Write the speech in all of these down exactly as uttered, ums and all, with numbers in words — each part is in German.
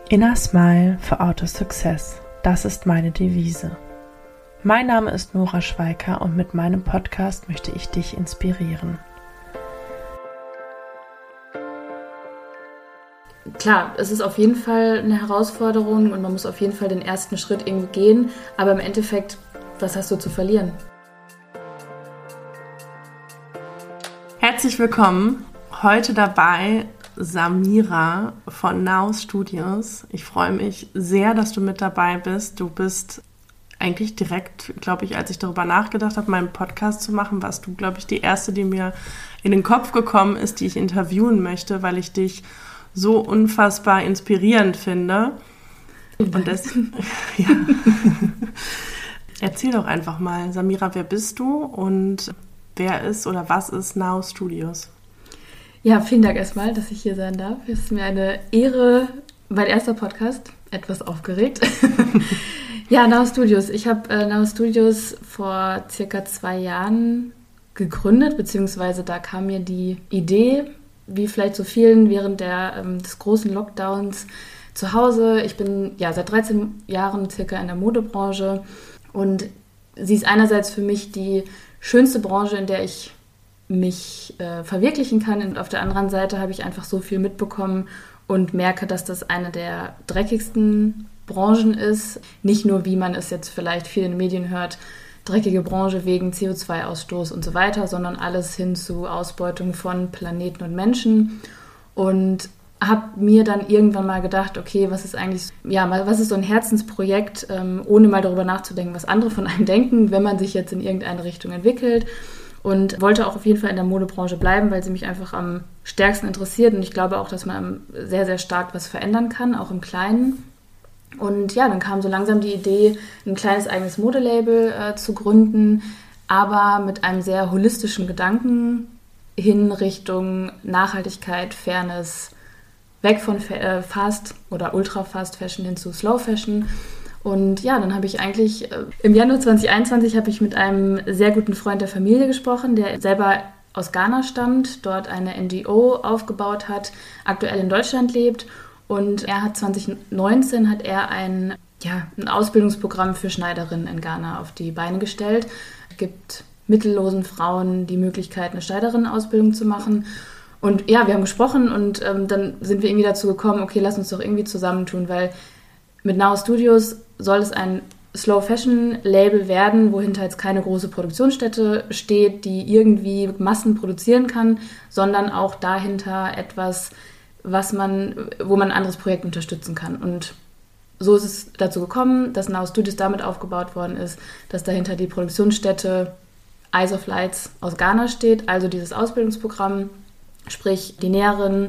Inner Smile for Outer Success, das ist meine Devise. Mein Name ist Nora Schweiker und mit meinem Podcast möchte ich dich inspirieren. Klar, es ist auf jeden Fall eine Herausforderung und man muss auf jeden Fall den ersten Schritt irgendwie gehen, aber im Endeffekt, was hast du zu verlieren? Herzlich willkommen, heute dabei Samira von Now Studios. Ich freue mich sehr, dass du mit dabei bist. Du bist eigentlich direkt, glaube ich, als ich darüber nachgedacht habe, meinen Podcast zu machen, warst du, glaube ich, die erste, die mir in den Kopf gekommen ist, die ich interviewen möchte, weil ich dich so unfassbar inspirierend finde. Und das, ja. Erzähl doch einfach mal, Samira, wer bist du und wer ist oder was ist Now Studios? Ja, vielen Dank erstmal, dass ich hier sein darf. Es ist mir eine Ehre, mein erster Podcast, etwas aufgeregt. Ja, Now Studios. Ich habe äh, Now Studios vor circa zwei Jahren gegründet, beziehungsweise da kam mir die Idee, wie vielleicht so vielen während der, ähm, des großen Lockdowns zu Hause. Ich bin ja seit dreizehn Jahren circa in der Modebranche und sie ist einerseits für mich die schönste Branche, in der ich mich äh, verwirklichen kann, und auf der anderen Seite habe ich einfach so viel mitbekommen und merke, dass das eine der dreckigsten Branchen ist. Nicht nur, wie man es jetzt vielleicht viel in den Medien hört, dreckige Branche wegen C O zwei Ausstoß und so weiter, sondern alles hin zu Ausbeutung von Planeten und Menschen. Und habe mir dann irgendwann mal gedacht, okay, was ist eigentlich, ja, was ist so ein Herzensprojekt, ähm, ohne mal darüber nachzudenken, was andere von einem denken, wenn man sich jetzt in irgendeine Richtung entwickelt. Und wollte auch auf jeden Fall in der Modebranche bleiben, weil sie mich einfach am stärksten interessiert. Und ich glaube auch, dass man sehr, sehr stark was verändern kann, auch im Kleinen. Und ja, dann kam so langsam die Idee, ein kleines eigenes Modelabel äh, zu gründen, aber mit einem sehr holistischen Gedanken hin Richtung Nachhaltigkeit, Fairness, weg von äh, Fast oder Ultra-Fast Fashion hin zu Slow Fashion. Und ja, dann habe ich eigentlich, äh, im Januar zwanzig einundzwanzig habe ich mit einem sehr guten Freund der Familie gesprochen, der selber aus Ghana stammt, dort eine N G O aufgebaut hat, aktuell in Deutschland lebt. Und er hat zwanzig neunzehn hat er ein, ja, ein Ausbildungsprogramm für Schneiderinnen in Ghana auf die Beine gestellt. Es gibt mittellosen Frauen die Möglichkeit, eine Schneiderinnenausbildung zu machen. Und ja, wir haben gesprochen und ähm, dann sind wir irgendwie dazu gekommen, okay, lass uns doch irgendwie zusammentun, weil mit Now Studios soll es ein Slow Fashion Label werden, wohinter jetzt keine große Produktionsstätte steht, die irgendwie Massen produzieren kann, sondern auch dahinter etwas, was man, wo man ein anderes Projekt unterstützen kann. Und so ist es dazu gekommen, dass Now Studios damit aufgebaut worden ist, dass dahinter die Produktionsstätte Eyes of Lights aus Ghana steht, also dieses Ausbildungsprogramm, sprich die Näherinnen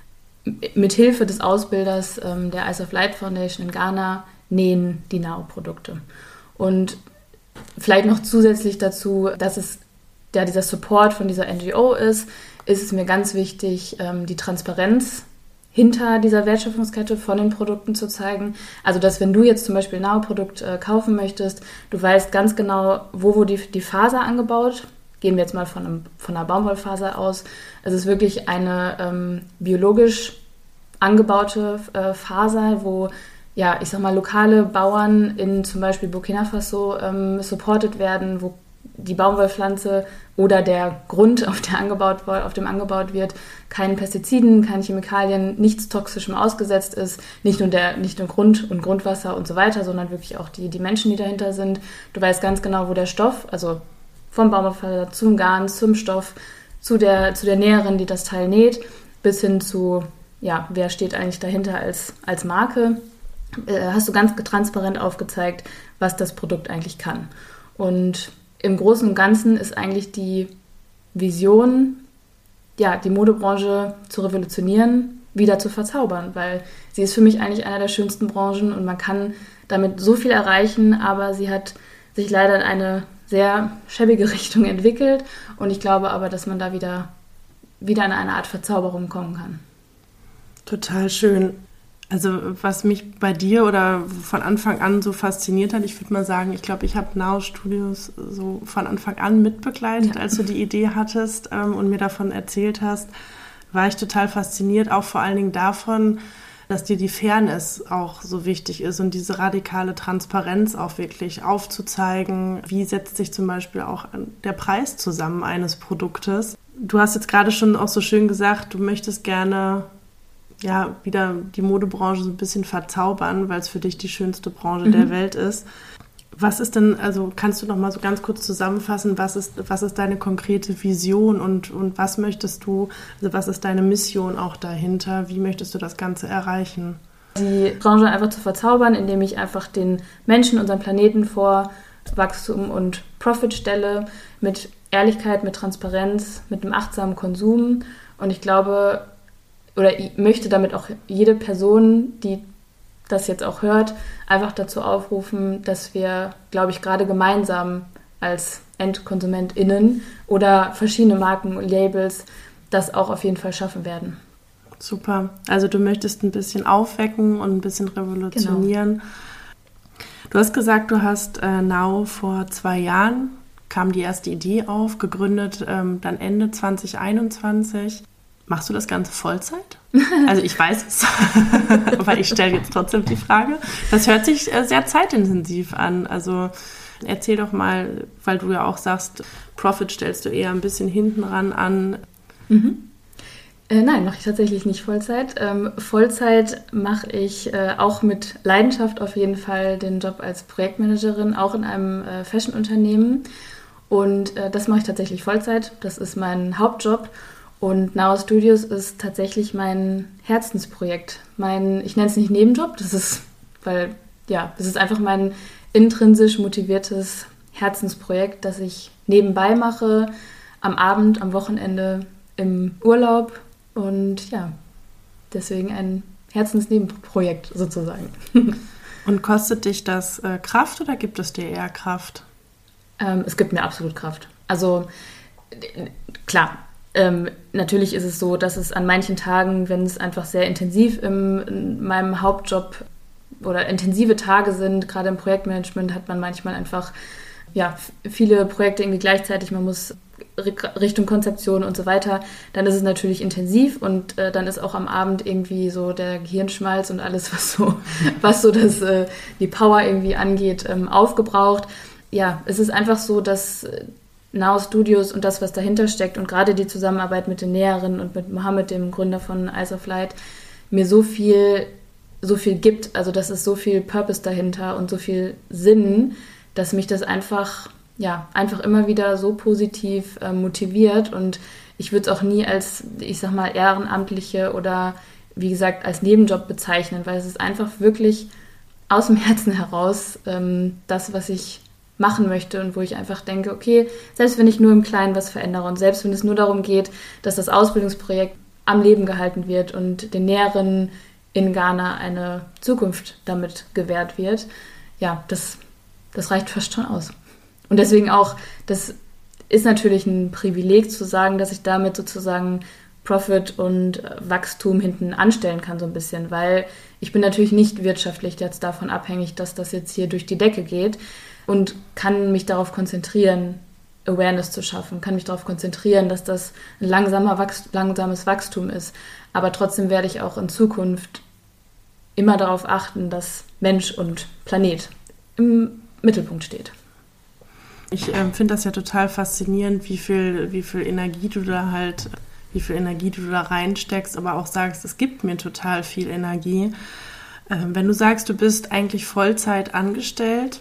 mit Hilfe des Ausbilders ähm, der Eyes of Light Foundation in Ghana nähen die Now-Produkte. Und vielleicht noch zusätzlich dazu, dass es ja dieser Support von dieser N G O ist, ist es mir ganz wichtig, ähm, die Transparenz hinter dieser Wertschöpfungskette von den Produkten zu zeigen. Also, dass wenn du jetzt zum Beispiel ein Now-Produkt äh, kaufen möchtest, du weißt ganz genau, wo wurde die, die Faser angebaut. Gehen wir jetzt mal von, einem, von einer Baumwollfaser aus. Es ist wirklich eine ähm, biologisch angebaute äh, Faser, wo, ja, ich sag mal, lokale Bauern in zum Beispiel Burkina Faso ähm, supported werden, wo die Baumwollpflanze oder der Grund, auf, der angebaut, auf dem angebaut wird, keinen Pestiziden, keinen Chemikalien, nichts Toxischem ausgesetzt ist. Nicht nur der nicht nur Grund und Grundwasser und so weiter, sondern wirklich auch die, die Menschen, die dahinter sind. Du weißt ganz genau, wo der Stoff, also vom Baumwollfaser zum Garn, zum Stoff, zu der, zu der Näherin, die das Teil näht, bis hin zu, ja, wer steht eigentlich dahinter als, als Marke, äh, hast du ganz transparent aufgezeigt, was das Produkt eigentlich kann. Und im Großen und Ganzen ist eigentlich die Vision, ja, die Modebranche zu revolutionieren, wieder zu verzaubern, weil sie ist für mich eigentlich einer der schönsten Branchen und man kann damit so viel erreichen, aber sie hat sich leider in eine sehr schäbige Richtung entwickelt und ich glaube aber, dass man da wieder, wieder in eine Art Verzauberung kommen kann. Total schön. Also was mich bei dir oder von Anfang an so fasziniert hat, ich würde mal sagen, ich glaube, ich habe Now Studios so von Anfang an mitbegleitet, ja. Als du die Idee hattest ähm, und mir davon erzählt hast, war ich total fasziniert, auch vor allen Dingen davon, dass dir die Fairness auch so wichtig ist und diese radikale Transparenz auch wirklich aufzuzeigen. Wie setzt sich zum Beispiel auch der Preis zusammen eines Produktes? Du hast jetzt gerade schon auch so schön gesagt, du möchtest gerne ja wieder die Modebranche so ein bisschen verzaubern, weil es für dich die schönste Branche mhm. der Welt ist. Was ist denn, also kannst du noch mal so ganz kurz zusammenfassen, was ist, was ist deine konkrete Vision und, und was möchtest du, also was ist deine Mission auch dahinter? Wie möchtest du das Ganze erreichen? Die Branche einfach zu verzaubern, indem ich einfach den Menschen, unseren Planeten vor Wachstum und Profit stelle, mit Ehrlichkeit, mit Transparenz, mit einem achtsamen Konsum. Und ich glaube, oder ich möchte damit auch jede Person, die das jetzt auch hört, einfach dazu aufrufen, dass wir, glaube ich, gerade gemeinsam als EndkonsumentInnen oder verschiedene Marken und Labels das auch auf jeden Fall schaffen werden. Super. Also du möchtest ein bisschen aufwecken und ein bisschen revolutionieren. Genau. Du hast gesagt, du hast äh, Now vor zwei Jahren, kam die erste Idee auf, gegründet ähm, dann Ende zwanzig einundzwanzig. Machst du das Ganze Vollzeit? Also ich weiß es, aber ich stelle jetzt trotzdem die Frage. Das hört sich sehr zeitintensiv an. Also erzähl doch mal, weil du ja auch sagst, Profit stellst du eher ein bisschen hinten ran an. Mhm. Äh, nein, mache ich tatsächlich nicht Vollzeit. Ähm, Vollzeit mache ich äh, auch mit Leidenschaft auf jeden Fall den Job als Projektmanagerin, auch in einem äh, Fashion-Unternehmen. Und äh, das mache ich tatsächlich Vollzeit. Das ist mein Hauptjob. Und Now Studios ist tatsächlich mein Herzensprojekt. Mein, ich nenne es nicht Nebenjob, das ist, weil, ja, das ist einfach mein intrinsisch motiviertes Herzensprojekt, das ich nebenbei mache, am Abend, am Wochenende, im Urlaub und ja, deswegen ein Herzensnebenprojekt sozusagen. Und kostet dich das äh, Kraft oder gibt es dir eher Kraft? Ähm, es gibt mir absolut Kraft. Also, klar. Ähm, natürlich ist es so, dass es an manchen Tagen, wenn es einfach sehr intensiv im, in meinem Hauptjob oder intensive Tage sind, gerade im Projektmanagement hat man manchmal einfach ja, f- viele Projekte irgendwie gleichzeitig, man muss r- Richtung Konzeption und so weiter, dann ist es natürlich intensiv und äh, dann ist auch am Abend irgendwie so der Gehirnschmalz und alles, was so, was so das, äh, die Power irgendwie angeht, ähm, aufgebraucht. Ja, es ist einfach so, dass äh, Now Studios und das, was dahinter steckt und gerade die Zusammenarbeit mit den Näherinnen und mit Mohammed, dem Gründer von Eyes of Light, mir so viel, so viel gibt. Also das ist so viel Purpose dahinter und so viel Sinn, dass mich das einfach, ja, einfach immer wieder so positiv äh, motiviert und ich würde es auch nie als, ich sag mal, ehrenamtliche oder wie gesagt als Nebenjob bezeichnen, weil es ist einfach wirklich aus dem Herzen heraus ähm, das, was ich machen möchte und wo ich einfach denke, okay, selbst wenn ich nur im Kleinen was verändere und selbst wenn es nur darum geht, dass das Ausbildungsprojekt am Leben gehalten wird und den Näherinnen in Ghana eine Zukunft damit gewährt wird, ja, das, das reicht fast schon aus. Und deswegen auch, das ist natürlich ein Privileg zu sagen, dass ich damit sozusagen Profit und Wachstum hinten anstellen kann so ein bisschen, weil ich bin natürlich nicht wirtschaftlich jetzt davon abhängig, dass das jetzt hier durch die Decke geht, und kann mich darauf konzentrieren, Awareness zu schaffen, kann mich darauf konzentrieren, dass das ein langsamer Wachst- langsames Wachstum ist. Aber trotzdem werde ich auch in Zukunft immer darauf achten, dass Mensch und Planet im Mittelpunkt steht. Ich äh, finde das ja total faszinierend, wie viel, wie viel Energie du da halt, wie viel Energie du da reinsteckst, aber auch sagst, es gibt mir total viel Energie. Ähm, wenn du sagst, du bist eigentlich Vollzeit angestellt,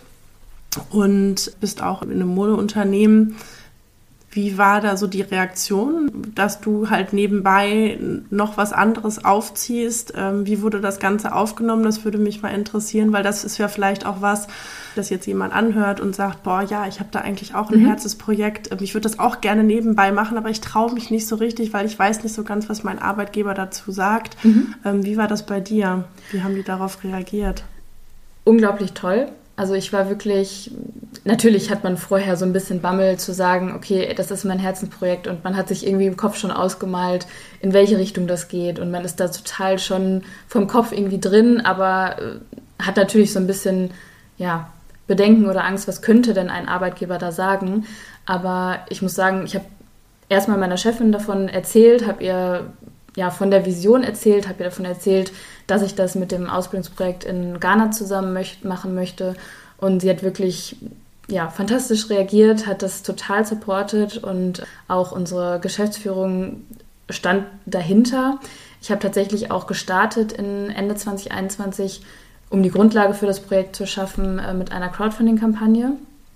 und bist auch in einem Modeunternehmen. Wie war da so die Reaktion, dass du halt nebenbei noch was anderes aufziehst? Wie wurde das Ganze aufgenommen? Das würde mich mal interessieren, weil das ist ja vielleicht auch was, das jetzt jemand anhört und sagt, boah, ja, ich habe da eigentlich auch ein mhm. Herzensprojekt. Ich würde das auch gerne nebenbei machen, aber ich traue mich nicht so richtig, weil ich weiß nicht so ganz, was mein Arbeitgeber dazu sagt. Mhm. Wie war das bei dir? Wie haben die darauf reagiert? Unglaublich toll. Also ich war wirklich, natürlich hat man vorher so ein bisschen Bammel zu sagen, okay, das ist mein Herzensprojekt und man hat sich irgendwie im Kopf schon ausgemalt, in welche Richtung das geht und man ist da total schon vom Kopf irgendwie drin, aber hat natürlich so ein bisschen, ja, Bedenken oder Angst, was könnte denn ein Arbeitgeber da sagen, aber ich muss sagen, ich habe erstmal meiner Chefin davon erzählt, habe ihr ja, von der Vision erzählt, habe ihr davon erzählt, dass ich das mit dem Ausbildungsprojekt in Ghana zusammen möcht- machen möchte. Und sie hat wirklich ja, fantastisch reagiert, hat das total supportet und auch unsere Geschäftsführung stand dahinter. Ich habe tatsächlich auch gestartet in Ende zwanzig einundzwanzig, um die Grundlage für das Projekt zu schaffen, äh, mit einer Crowdfunding-Kampagne.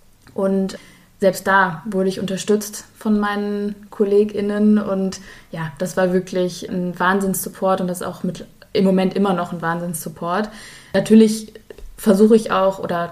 Und selbst da wurde ich unterstützt von meinen KollegInnen und ja, das war wirklich ein Wahnsinnssupport und das ist auch mit, im Moment immer noch ein Wahnsinnssupport. Natürlich versuche ich auch, oder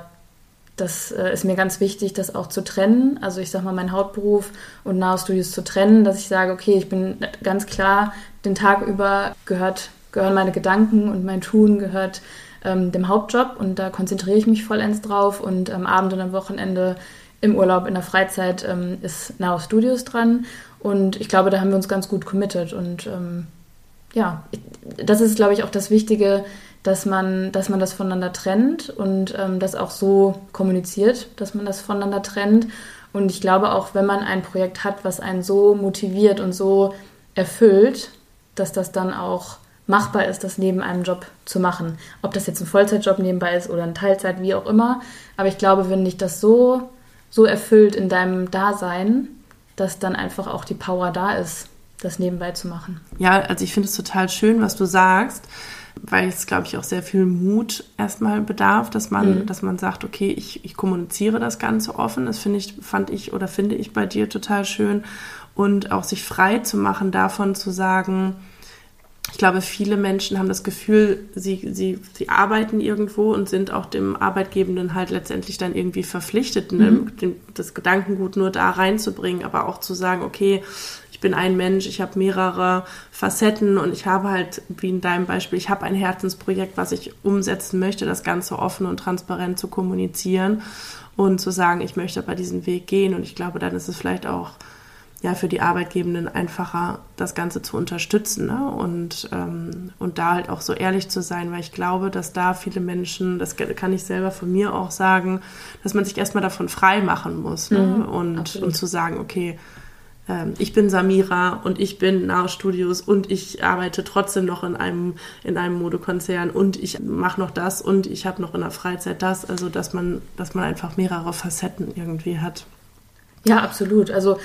das äh, ist mir ganz wichtig, das auch zu trennen. Also ich sage mal, meinen Hauptberuf und Now Studios zu trennen, dass ich sage, okay, ich bin ganz klar, den Tag über gehört, gehören meine Gedanken und mein Tun gehört ähm, dem Hauptjob und da konzentriere ich mich vollends drauf und am Abend und am Wochenende im Urlaub, in der Freizeit ähm, ist Now Studios dran und ich glaube, da haben wir uns ganz gut committed und ähm, ja, das ist, glaube ich, auch das Wichtige, dass man, dass man das voneinander trennt und ähm, das auch so kommuniziert, dass man das voneinander trennt und ich glaube auch, wenn man ein Projekt hat, was einen so motiviert und so erfüllt, dass das dann auch machbar ist, das neben einem Job zu machen. Ob das jetzt ein Vollzeitjob nebenbei ist oder ein Teilzeit, wie auch immer, aber ich glaube, wenn dich das so so erfüllt in deinem Dasein, dass dann einfach auch die Power da ist, das nebenbei zu machen. Ja, also ich finde es total schön, was du sagst, weil es, glaube ich, auch sehr viel Mut erstmal bedarf, dass man, mhm. dass man sagt, okay, ich, ich kommuniziere das Ganze offen. Das finde ich, fand ich oder finde ich bei dir total schön. Und auch sich frei zu machen, davon zu sagen, ich glaube, viele Menschen haben das Gefühl, sie, sie, sie arbeiten irgendwo und sind auch dem Arbeitgebenden halt letztendlich dann irgendwie verpflichtet, mhm. ne, das Gedankengut nur da reinzubringen, aber auch zu sagen, okay, ich bin ein Mensch, ich habe mehrere Facetten und ich habe halt, wie in deinem Beispiel, ich habe ein Herzensprojekt, was ich umsetzen möchte, das Ganze offen und transparent zu kommunizieren und zu sagen, ich möchte aber diesen Weg gehen und ich glaube, dann ist es vielleicht auch ja, für die Arbeitgebenden einfacher, das Ganze zu unterstützen, ne? und, ähm, und da halt auch so ehrlich zu sein, weil ich glaube, dass da viele Menschen, das kann ich selber von mir auch sagen, dass man sich erstmal davon frei machen muss, ne? Mhm, und, und zu sagen, okay, ähm, ich bin Samira und ich bin Now Studios und ich arbeite trotzdem noch in einem, in einem Modekonzern und ich mache noch das und ich habe noch in der Freizeit das, also dass man, dass man einfach mehrere Facetten irgendwie hat. Ja, absolut, also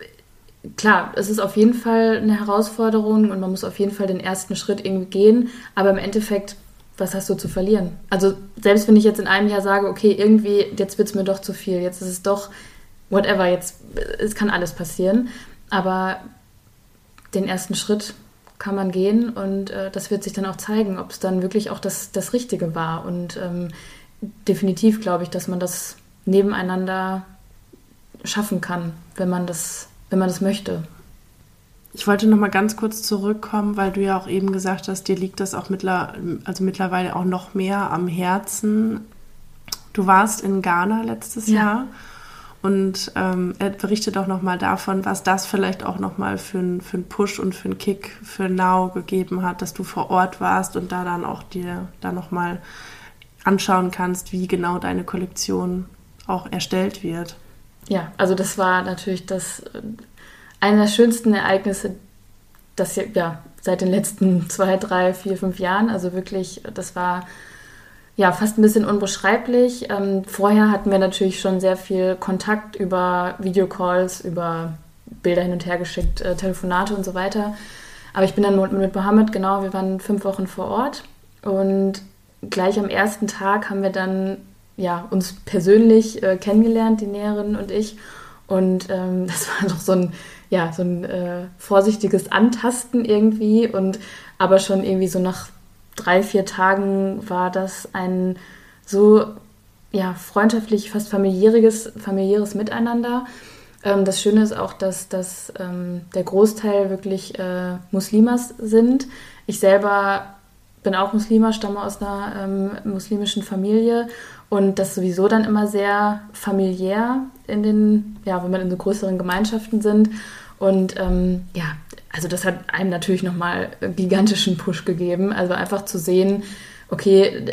klar, es ist auf jeden Fall eine Herausforderung und man muss auf jeden Fall den ersten Schritt irgendwie gehen, aber im Endeffekt, was hast du zu verlieren? Also selbst wenn ich jetzt in einem Jahr sage, okay, irgendwie, jetzt wird es mir doch zu viel, jetzt ist es doch, whatever, jetzt, es kann alles passieren, aber den ersten Schritt kann man gehen und äh, das wird sich dann auch zeigen, ob es dann wirklich auch das, das Richtige war und ähm, definitiv glaube ich, dass man das nebeneinander schaffen kann, wenn man das wenn man das möchte. Ich wollte noch mal ganz kurz zurückkommen, weil du ja auch eben gesagt hast, dir liegt das auch mittler, also mittlerweile auch noch mehr am Herzen. Du warst in Ghana letztes ja. Jahr und ähm, berichte doch noch mal davon, was das vielleicht auch noch mal für einen für einen Push und für einen Kick für Now gegeben hat, dass du vor Ort warst und da dann auch dir da noch mal anschauen kannst, wie genau deine Kollektion auch erstellt wird. Ja, also das war natürlich das eine der schönsten Ereignisse, das ja seit den letzten zwei, drei, vier, fünf Jahren. Also wirklich, das war ja fast ein bisschen unbeschreiblich. Ähm, vorher hatten wir natürlich schon sehr viel Kontakt über Videocalls, über Bilder hin und her geschickt, äh, Telefonate und so weiter. Aber ich bin dann mit, mit Mohammed, genau, wir waren fünf Wochen vor Ort und gleich am ersten Tag haben wir dann ja, uns persönlich äh, kennengelernt, die Näherin und ich. Und ähm, das war noch so ein, ja, so ein äh, vorsichtiges Antasten irgendwie. Und aber schon irgendwie so nach drei, vier Tagen war das ein so ja, freundschaftlich, fast familiäres, familiäres Miteinander. Ähm, das Schöne ist auch, dass, dass ähm, der Großteil wirklich äh, Muslimas sind. Ich selber bin auch Muslima, stamme aus einer ähm, muslimischen Familie und das sowieso dann immer sehr familiär in den, ja, wenn man in so größeren Gemeinschaften sind und ähm, ja, also das hat einem natürlich nochmal einen gigantischen Push gegeben, also einfach zu sehen, okay,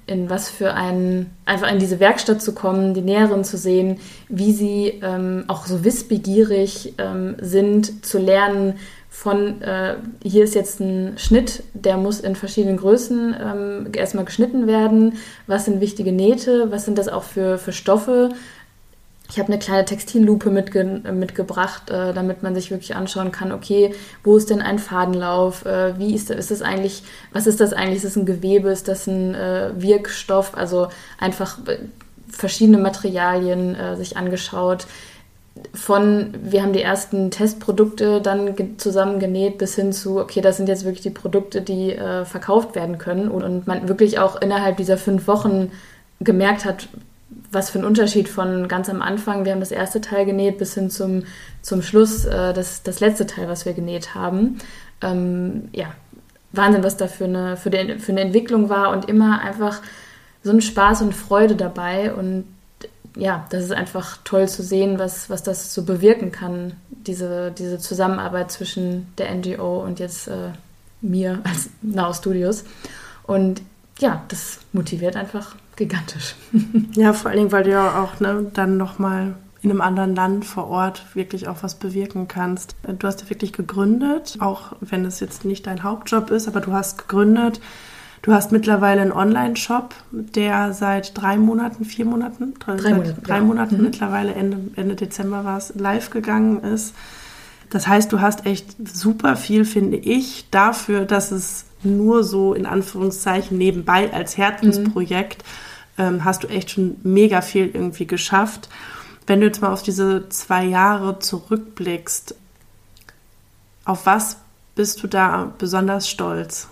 in was für ein, einfach in diese Werkstatt zu kommen, die Näherin zu sehen, wie sie ähm, auch so wissbegierig ähm, sind, zu lernen von, äh, hier ist jetzt ein Schnitt, der muss in verschiedenen Größen ähm, erstmal geschnitten werden, was sind wichtige Nähte, was sind das auch für, für Stoffe. Ich habe eine kleine Textillupe mitge- mitgebracht, äh, damit man sich wirklich anschauen kann, okay, wo ist denn ein Fadenlauf, äh, wie ist, ist das eigentlich, was ist das eigentlich, ist das ein Gewebe, ist das ein äh, Wirkstoff, also einfach äh, verschiedene Materialien äh, sich angeschaut. Von, wir haben die ersten Testprodukte dann ge- zusammen genäht, bis hin zu, okay, das sind jetzt wirklich die Produkte, die äh, verkauft werden können und, und man wirklich auch innerhalb dieser fünf Wochen gemerkt hat, was für ein Unterschied von ganz am Anfang, wir haben das erste Teil genäht, bis hin zum, zum Schluss, äh, das, das letzte Teil, was wir genäht haben. Ähm, ja, Wahnsinn, was da für eine, für, die, für eine Entwicklung war und immer einfach so ein Spaß und Freude dabei. Und ja, das ist einfach toll zu sehen, was, was das so bewirken kann, diese, diese Zusammenarbeit zwischen der N G O und jetzt äh, mir als Now Studios. Und ja, das motiviert einfach gigantisch. Ja, vor allen Dingen, weil du ja auch ne, dann nochmal in einem anderen Land vor Ort wirklich auch was bewirken kannst. Du hast ja wirklich gegründet, auch wenn es jetzt nicht dein Hauptjob ist, aber du hast gegründet. Du hast mittlerweile einen Online-Shop, der seit drei Monaten, vier Monaten, drei, drei Monaten, drei ja. Monaten mhm. mittlerweile, Ende, Ende Dezember war es, live gegangen ist. Das heißt, du hast echt super viel, finde ich, dafür, dass es nur so in Anführungszeichen nebenbei als Herzensprojekt, mhm. ähm, hast du echt schon mega viel irgendwie geschafft. Wenn du jetzt mal auf diese zwei Jahre zurückblickst, auf was bist du da besonders stolz?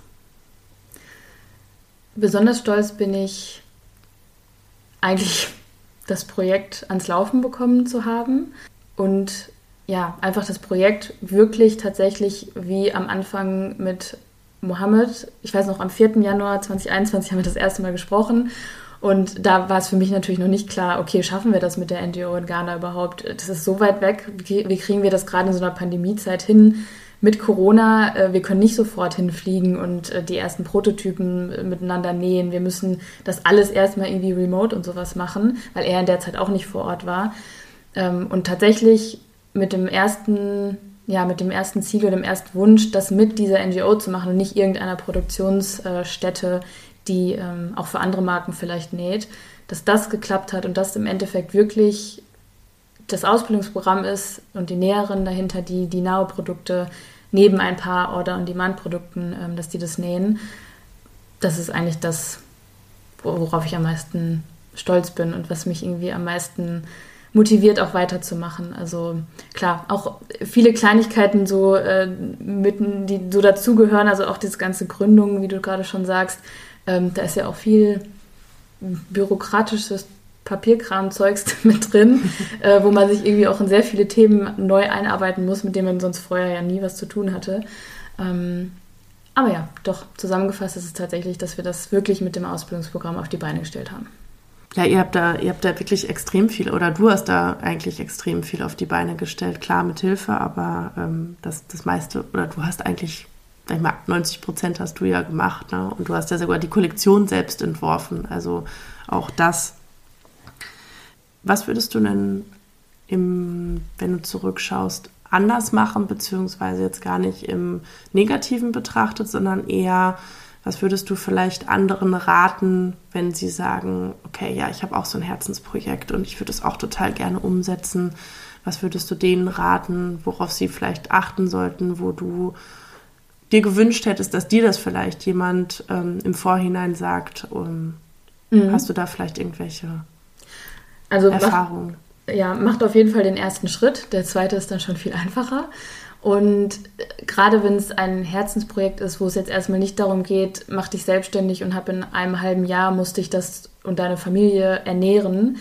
Besonders stolz bin ich eigentlich, das Projekt ans Laufen bekommen zu haben und ja, einfach das Projekt wirklich tatsächlich wie am Anfang mit Mohammed. Ich weiß noch, am vierten Januar zweitausendeinundzwanzig haben wir das erste Mal gesprochen und da war es für mich natürlich noch nicht klar, okay, schaffen wir das mit der N G O in Ghana überhaupt? Das ist so weit weg, wie kriegen wir das gerade in so einer Pandemiezeit hin? Mit Corona, wir können nicht sofort hinfliegen und die ersten Prototypen miteinander nähen. Wir müssen das alles erstmal irgendwie remote und sowas machen, weil er in der Zeit auch nicht vor Ort war. Und tatsächlich mit dem ersten, ja, mit dem ersten Ziel oder dem ersten Wunsch, das mit dieser N G O zu machen und nicht irgendeiner Produktionsstätte, die auch für andere Marken vielleicht näht, dass das geklappt hat und das im Endeffekt wirklich das Ausbildungsprogramm ist und die Näherin dahinter, die die Now-Produkte neben ein paar Order-on-Demand-Produkten, ähm, dass die das nähen. Das ist eigentlich das, worauf ich am meisten stolz bin und was mich irgendwie am meisten motiviert, auch weiterzumachen. Also klar, auch viele Kleinigkeiten so äh, mitten, die so dazugehören, also auch diese ganze Gründung, wie du gerade schon sagst, ähm, da ist ja auch viel bürokratisches Papierkram-Zeugs mit drin, äh, wo man sich irgendwie auch in sehr viele Themen neu einarbeiten muss, mit denen man sonst vorher ja nie was zu tun hatte. Ähm, aber ja, doch, zusammengefasst ist es tatsächlich, dass wir das wirklich mit dem Ausbildungsprogramm auf die Beine gestellt haben. Ja, ihr habt da, ihr habt da wirklich extrem viel, oder du hast da eigentlich extrem viel auf die Beine gestellt, klar mit Hilfe, aber ähm, das, das meiste, oder du hast eigentlich, sag ich mal, neunzig Prozent hast du ja gemacht, ne? Und du hast ja sogar die Kollektion selbst entworfen, also auch das. Was würdest du denn, im, wenn du zurückschaust, anders machen, beziehungsweise jetzt gar nicht im Negativen betrachtet, sondern eher, was würdest du vielleicht anderen raten, wenn sie sagen, okay, ja, ich habe auch so ein Herzensprojekt und ich würde es auch total gerne umsetzen. Was würdest du denen raten, worauf sie vielleicht achten sollten, wo du dir gewünscht hättest, dass dir das vielleicht jemand ähm, im Vorhinein sagt? Um, mhm. Hast du da vielleicht irgendwelche Also Erfahrung. Macht, ja, macht auf jeden Fall den ersten Schritt. Der zweite ist dann schon viel einfacher. Und gerade wenn es ein Herzensprojekt ist, wo es jetzt erstmal nicht darum geht, mach dich selbstständig und hab in einem halben Jahr musste ich das und deine Familie ernähren,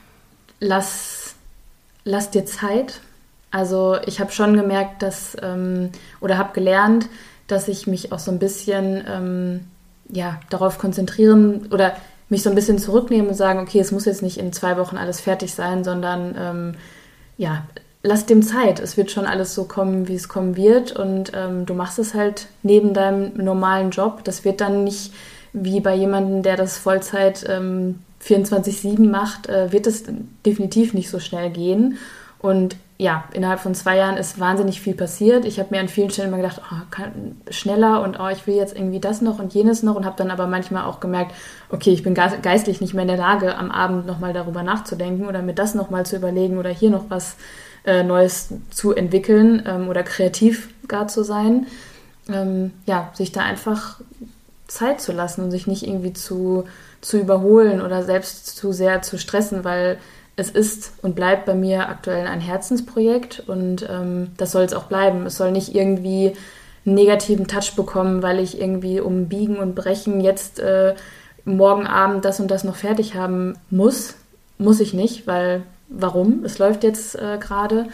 lass, lass dir Zeit. Also ich habe schon gemerkt, dass ähm, oder habe gelernt, dass ich mich auch so ein bisschen ähm, ja, darauf konzentrieren oder mich so ein bisschen zurücknehmen und sagen, okay, es muss jetzt nicht in zwei Wochen alles fertig sein, sondern ähm, ja, lass dem Zeit. Es wird schon alles so kommen, wie es kommen wird und ähm, du machst es halt neben deinem normalen Job. Das wird dann nicht wie bei jemandem, der das Vollzeit ähm, vierundzwanzig sieben macht, äh, wird es definitiv nicht so schnell gehen. Und ja, innerhalb von zwei Jahren ist wahnsinnig viel passiert. Ich habe mir an vielen Stellen immer gedacht, oh, kann, schneller und oh, ich will jetzt irgendwie das noch und jenes noch und habe dann aber manchmal auch gemerkt, okay, ich bin geistlich nicht mehr in der Lage, am Abend nochmal darüber nachzudenken oder mir das nochmal zu überlegen oder hier noch was äh, Neues zu entwickeln ähm, oder kreativ gar zu sein. Ähm, ja, sich da einfach Zeit zu lassen und sich nicht irgendwie zu, zu überholen oder selbst zu sehr zu stressen, weil es ist und bleibt bei mir aktuell ein Herzensprojekt und ähm, das soll es auch bleiben. Es soll nicht irgendwie einen negativen Touch bekommen, weil ich irgendwie um Biegen und Brechen jetzt äh, morgen Abend das und das noch fertig haben muss. Muss ich nicht, weil warum? Es läuft jetzt äh, gerade.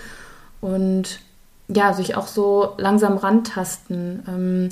Und ja, sich auch so langsam rantasten. Ähm,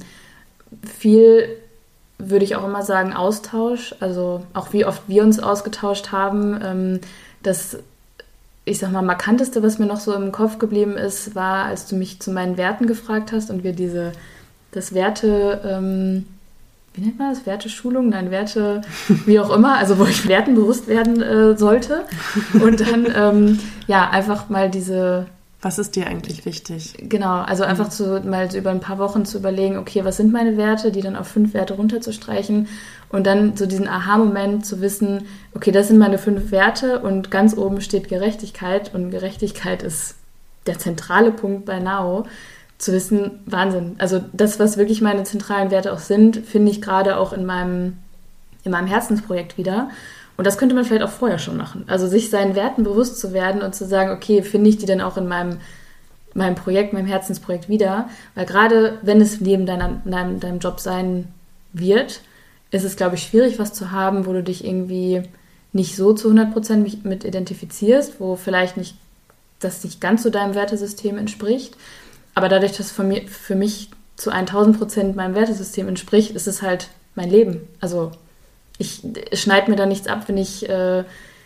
viel würde ich auch immer sagen Austausch, also auch wie oft wir uns ausgetauscht haben. Ähm, Das, ich sag mal, markanteste, was mir noch so im Kopf geblieben ist, war, als du mich zu meinen Werten gefragt hast und wir diese, das Werte, ähm, wie nennt man das? Werteschulung? Nein, Werte, wie auch immer, also wo ich Werten bewusst werden äh, sollte. Und dann, ähm, ja, einfach mal diese... Was ist dir eigentlich wichtig? Genau, also einfach zu, mal über ein paar Wochen zu überlegen, okay, was sind meine Werte, die dann auf fünf Werte runterzustreichen und dann so diesen Aha-Moment zu wissen, okay, das sind meine fünf Werte und ganz oben steht Gerechtigkeit und Gerechtigkeit ist der zentrale Punkt bei Now, zu wissen, Wahnsinn. Also das, was wirklich meine zentralen Werte auch sind, finde ich gerade auch in meinem, in meinem Herzensprojekt wieder. Und das könnte man vielleicht auch vorher schon machen. Also sich seinen Werten bewusst zu werden und zu sagen, okay, finde ich die denn auch in meinem, meinem Projekt, meinem Herzensprojekt wieder? Weil gerade wenn es neben deiner, deinem, deinem Job sein wird, ist es, glaube ich, schwierig, was zu haben, wo du dich irgendwie nicht so zu hundert Prozent mit identifizierst, wo vielleicht nicht das nicht ganz so deinem Wertesystem entspricht. Aber dadurch, dass es für, mir, für mich zu tausend Prozent meinem Wertesystem entspricht, ist es halt mein Leben. Also ich schneide mir da nichts ab, wenn ich, äh,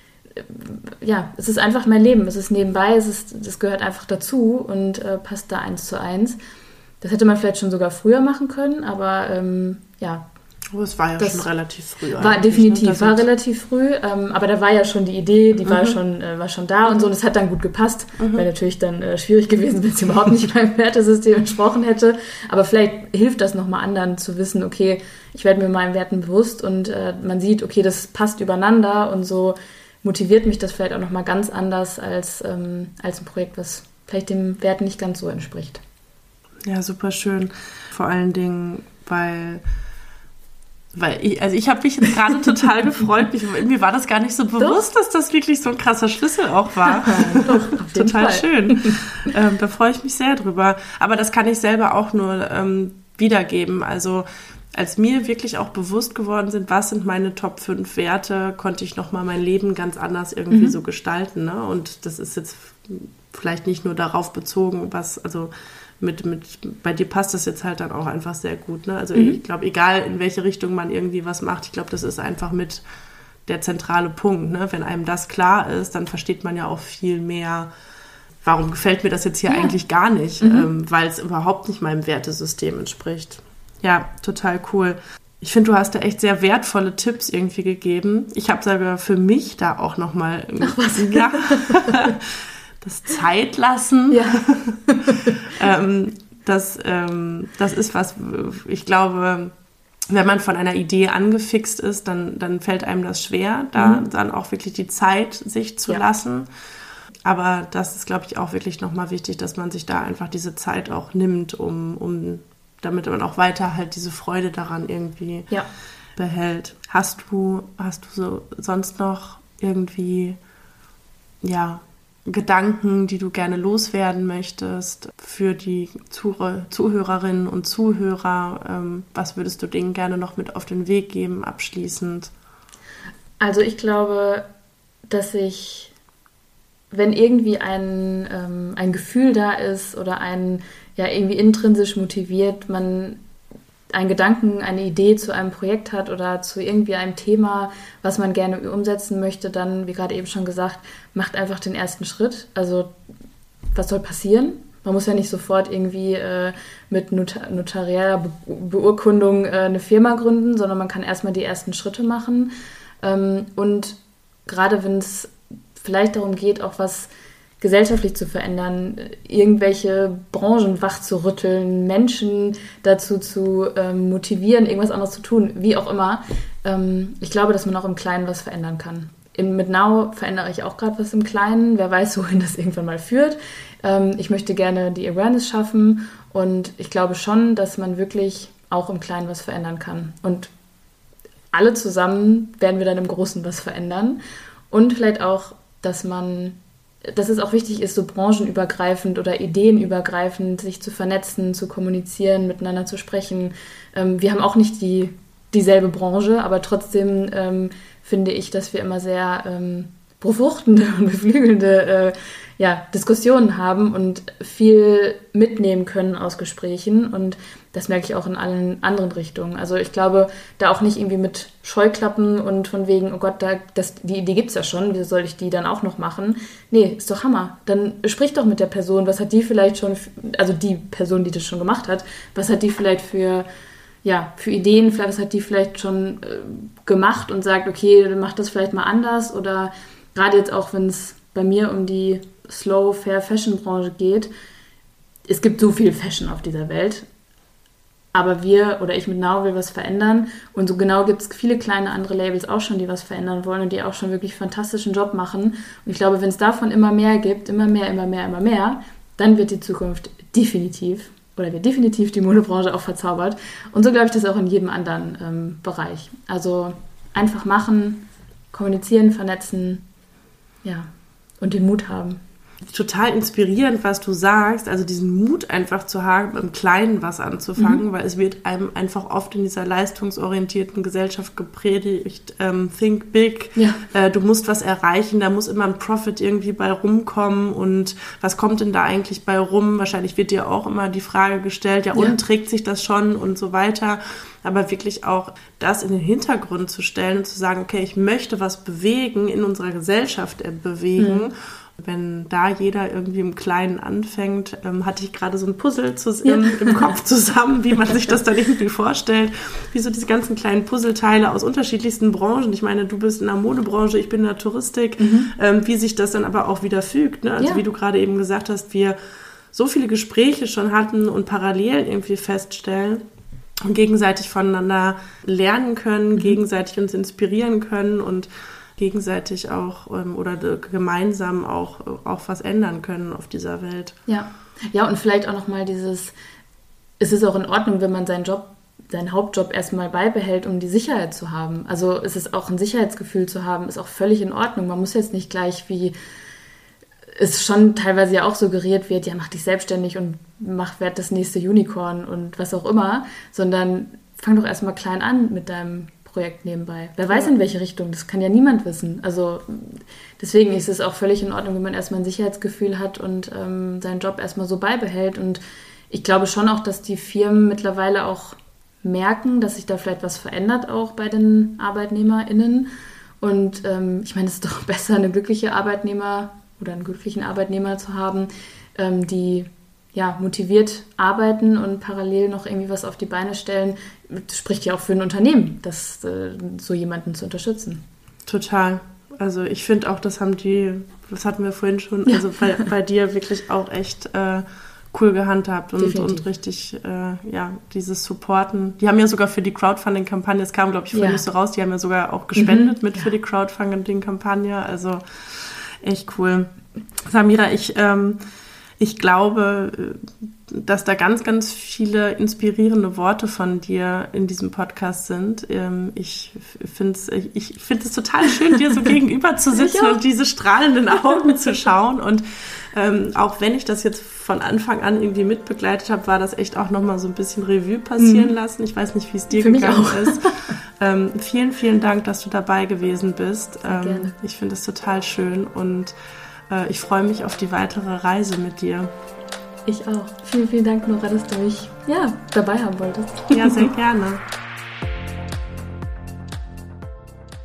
ja, es ist einfach mein Leben. Es ist nebenbei, es ist, das gehört einfach dazu und äh, passt da eins zu eins. Das hätte man vielleicht schon sogar früher machen können, aber ähm, ja. Oh, es war ja schon relativ früh. War definitiv, ne? war relativ früh, ähm, aber da war ja schon die Idee, die mhm. war, schon, äh, war schon da mhm. und so und es hat dann gut gepasst. Mhm. Wäre natürlich dann äh, schwierig gewesen, wenn es überhaupt nicht meinem Wertesystem entsprochen hätte, aber vielleicht hilft das nochmal anderen zu wissen, okay, ich werde mir meinen Werten bewusst und äh, man sieht, okay, das passt übereinander und so motiviert mich das vielleicht auch nochmal ganz anders als, ähm, als ein Projekt, was vielleicht dem Wert nicht ganz so entspricht. Ja, super schön. Vor allen Dingen, weil Weil ich, also ich habe mich jetzt gerade total gefreut. Mich, mir war das gar nicht so bewusst, Doch. dass das wirklich so ein krasser Schlüssel auch war. Doch, total Fall. Schön. Ähm, da freue ich mich sehr drüber. Aber das kann ich selber auch nur ähm, wiedergeben. Also als mir wirklich auch bewusst geworden sind, was sind meine Top fünf Werte, konnte ich nochmal mein Leben ganz anders irgendwie mhm. so gestalten. Ne? Und das ist jetzt vielleicht nicht nur darauf bezogen, was, also Mit, mit, bei dir passt das jetzt halt dann auch einfach sehr gut. Ne? Also mhm. ich glaube, egal in welche Richtung man irgendwie was macht, ich glaube, das ist einfach mit der zentrale Punkt. Ne? Wenn einem das klar ist, dann versteht man ja auch viel mehr, warum gefällt mir das jetzt hier ja. eigentlich gar nicht, mhm. ähm, weil es überhaupt nicht meinem Wertesystem entspricht. Ja, total cool. Ich finde, du hast da echt sehr wertvolle Tipps irgendwie gegeben. Ich habe sogar für mich da auch nochmal ja, das Zeit lassen. Ja. ähm, das, ähm, das ist was, ich glaube, wenn man von einer Idee angefixt ist, dann, dann fällt einem das schwer, da mhm. dann auch wirklich die Zeit sich zu ja. lassen. Aber das ist, glaube ich, auch wirklich nochmal wichtig, dass man sich da einfach diese Zeit auch nimmt, um, um damit man auch weiter halt diese Freude daran irgendwie ja. behält. Hast du, hast du so sonst noch irgendwie, ja, Gedanken, die du gerne loswerden möchtest für die Zuh- Zuhörerinnen und Zuhörer? Ähm, was würdest du denen gerne noch mit auf den Weg geben, abschließend? Also ich glaube, dass ich, wenn irgendwie ein, ähm, ein Gefühl da ist oder ein, ja, irgendwie intrinsisch motiviert, man einen Gedanken, eine Idee zu einem Projekt hat oder zu irgendwie einem Thema, was man gerne umsetzen möchte, dann, wie gerade eben schon gesagt, macht einfach den ersten Schritt. Also was soll passieren? Man muss ja nicht sofort irgendwie äh, mit not- notarieller Be- Beurkundung äh, eine Firma gründen, sondern man kann erstmal die ersten Schritte machen. Ähm, und gerade wenn es vielleicht darum geht, auch was gesellschaftlich zu verändern, irgendwelche Branchen wach zu rütteln, Menschen dazu zu ähm, motivieren, irgendwas anderes zu tun, wie auch immer. Ähm, ich glaube, dass man auch im Kleinen was verändern kann. In, mit Now verändere ich auch gerade was im Kleinen. Wer weiß, wohin das irgendwann mal führt. Ähm, ich möchte gerne die Awareness schaffen und ich glaube schon, dass man wirklich auch im Kleinen was verändern kann. Und alle zusammen werden wir dann im Großen was verändern. Und vielleicht auch, dass man dass es auch wichtig ist, so branchenübergreifend oder ideenübergreifend sich zu vernetzen, zu kommunizieren, miteinander zu sprechen. Ähm, wir haben auch nicht die, dieselbe Branche, aber trotzdem ähm, finde ich, dass wir immer sehr ähm, befruchtende und beflügelnde äh, ja, Diskussionen haben und viel mitnehmen können aus Gesprächen. Und das merke ich auch in allen anderen Richtungen. Also ich glaube, da auch nicht irgendwie mit Scheuklappen und von wegen, oh Gott, da, das, die Idee gibt es ja schon, wieso soll ich die dann auch noch machen? Nee, ist doch Hammer. Dann sprich doch mit der Person, was hat die vielleicht schon, also die Person, die das schon gemacht hat, was hat die vielleicht für, ja, für Ideen, was hat die vielleicht schon äh, gemacht und sagt, okay, dann mach das vielleicht mal anders. Oder gerade jetzt auch, wenn es bei mir um die Slow Fair Fashion Branche geht, es gibt so viel Fashion auf dieser Welt, aber wir oder ich mit Now will was verändern und so genau gibt es viele kleine andere Labels auch schon, die was verändern wollen und die auch schon wirklich fantastischen Job machen und ich glaube, wenn es davon immer mehr gibt, immer mehr, immer mehr, immer mehr, dann wird die Zukunft definitiv oder wird definitiv die Modebranche auch verzaubert und so glaube ich das auch in jedem anderen ähm, Bereich. Also einfach machen, kommunizieren, vernetzen, ja, und den Mut haben. Total inspirierend, was du sagst, also diesen Mut einfach zu haben, im Kleinen was anzufangen, mhm. weil es wird einem einfach oft in dieser leistungsorientierten Gesellschaft gepredigt, ähm, think big, ja. äh, du musst was erreichen, da muss immer ein Profit irgendwie bei rumkommen und was kommt denn da eigentlich bei rum? Wahrscheinlich wird dir auch immer die Frage gestellt, ja, ja. und trägt sich das schon und so weiter, aber wirklich auch das in den Hintergrund zu stellen und zu sagen, okay, ich möchte was bewegen, in unserer Gesellschaft äh, bewegen, mhm. Wenn da jeder irgendwie im Kleinen anfängt, ähm, hatte ich gerade so ein Puzzle zu, ja. im, im Kopf zusammen, wie man sich das dann irgendwie vorstellt, wie so diese ganzen kleinen Puzzleteile aus unterschiedlichsten Branchen. Ich meine, du bist in der Modebranche, ich bin in der Touristik, mhm. ähm, wie sich das dann aber auch wieder fügt. Ne? Also ja. wie du gerade eben gesagt hast, wir so viele Gespräche schon hatten und parallel irgendwie feststellen und gegenseitig voneinander lernen können, mhm. gegenseitig uns inspirieren können und gegenseitig auch ähm, oder gemeinsam auch, auch was ändern können auf dieser Welt. Ja, ja und vielleicht auch nochmal dieses, es ist auch in Ordnung, wenn man seinen Job, seinen Hauptjob erstmal beibehält, um die Sicherheit zu haben. Also es ist auch ein Sicherheitsgefühl zu haben, ist auch völlig in Ordnung. Man muss jetzt nicht gleich, wie es schon teilweise ja auch suggeriert wird, ja, mach dich selbstständig und mach, werd das nächste Unicorn und was auch immer, sondern fang doch erstmal klein an mit deinem Projekt nebenbei. Wer weiß, in welche Richtung, das kann ja niemand wissen. Also deswegen ist es auch völlig in Ordnung, wenn man erstmal ein Sicherheitsgefühl hat und ähm, seinen Job erstmal so beibehält. Und ich glaube schon auch, dass die Firmen mittlerweile auch merken, dass sich da vielleicht was verändert auch bei den ArbeitnehmerInnen. Und ähm, ich meine, es ist doch besser, eine glückliche Arbeitnehmer oder einen glücklichen Arbeitnehmer zu haben, ähm, die ja, motiviert arbeiten und parallel noch irgendwie was auf die Beine stellen. Das spricht ja auch für ein Unternehmen, das äh, so jemanden zu unterstützen. Total. Also ich finde auch, das haben die, das hatten wir vorhin schon, ja. also bei, bei dir wirklich auch echt äh, cool gehandhabt und, und richtig, äh, ja, dieses Supporten. Die haben ja sogar für die Crowdfunding-Kampagne, das kam, glaube ich, vorhin ja. nicht so raus, die haben ja sogar auch gespendet mhm. mit ja. für die Crowdfunding-Kampagne. Also echt cool. Samira, ich... Ähm, Ich glaube, dass da ganz, ganz viele inspirierende Worte von dir in diesem Podcast sind. Ich finde es ich finde es total schön, dir so gegenüber zu sitzen und diese strahlenden Augen zu schauen. Und ähm, auch wenn ich das jetzt von Anfang an irgendwie mitbegleitet habe, war das echt auch nochmal so ein bisschen Revue passieren mhm. lassen. Ich weiß nicht, wie es dir Für gegangen mich auch. ist. Ähm, vielen, vielen Dank, dass du dabei gewesen bist. Ähm, Gerne. Ich finde es total schön und ich freue mich auf die weitere Reise mit dir. Ich auch. Vielen, vielen Dank, Nora, dass du mich ja, dabei haben wolltest. Ja, sehr gerne.